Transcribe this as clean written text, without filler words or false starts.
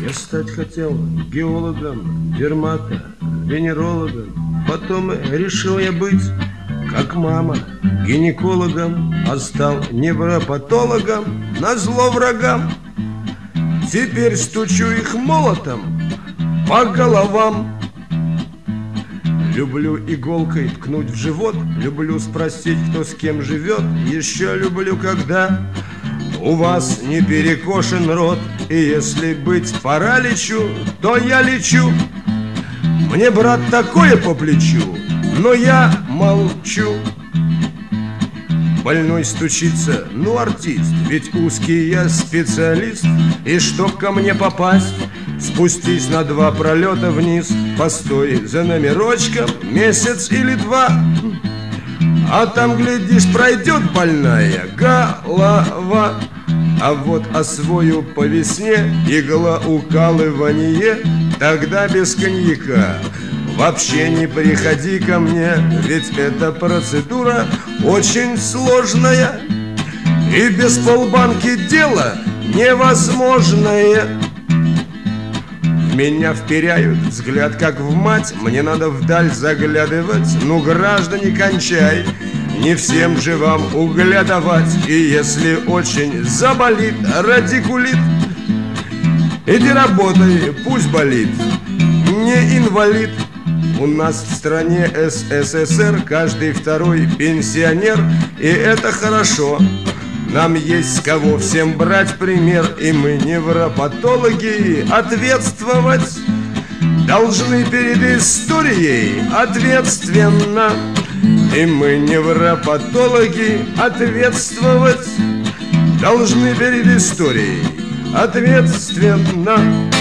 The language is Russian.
Я стать хотел геологом, дермато-венерологом. Потом решил я быть, как мама, гинекологом, а стал невропатологом назло врагам. Теперь стучу их молотом по головам. Люблю иголкой ткнуть в живот, люблю спросить, кто с кем живет. Еще люблю, когда у вас не перекошен рот. И если быть параличу, то я лечу. Мне, брат, такое по плечу, но я молчу. Больной стучится, ну артист, ведь узкий я специалист. И чтоб ко мне попасть, спустись на 2 пролета вниз. Постой за номерочком месяц или 2, а там, глядишь, пройдет больная голова. А вот освою по весне иглоукалывание, тогда без коньяка вообще не приходи ко мне. Ведь эта процедура очень сложная, и без полбанки дело невозможное. В меня вперяют взгляд, как в мать, мне надо вдаль заглядывать. Ну, граждане, кончай, не всем же вам угля давать. И если очень заболит радикулит, иди работай, пусть болит, не инвалид. У нас в стране СССР каждый второй пенсионер, и это хорошо. Нам есть с кого всем брать пример. И мы, невропатологи, ответствовать должны перед историей ответственно. И мы, невропатологи, ответствовать должны перед историей ответственно.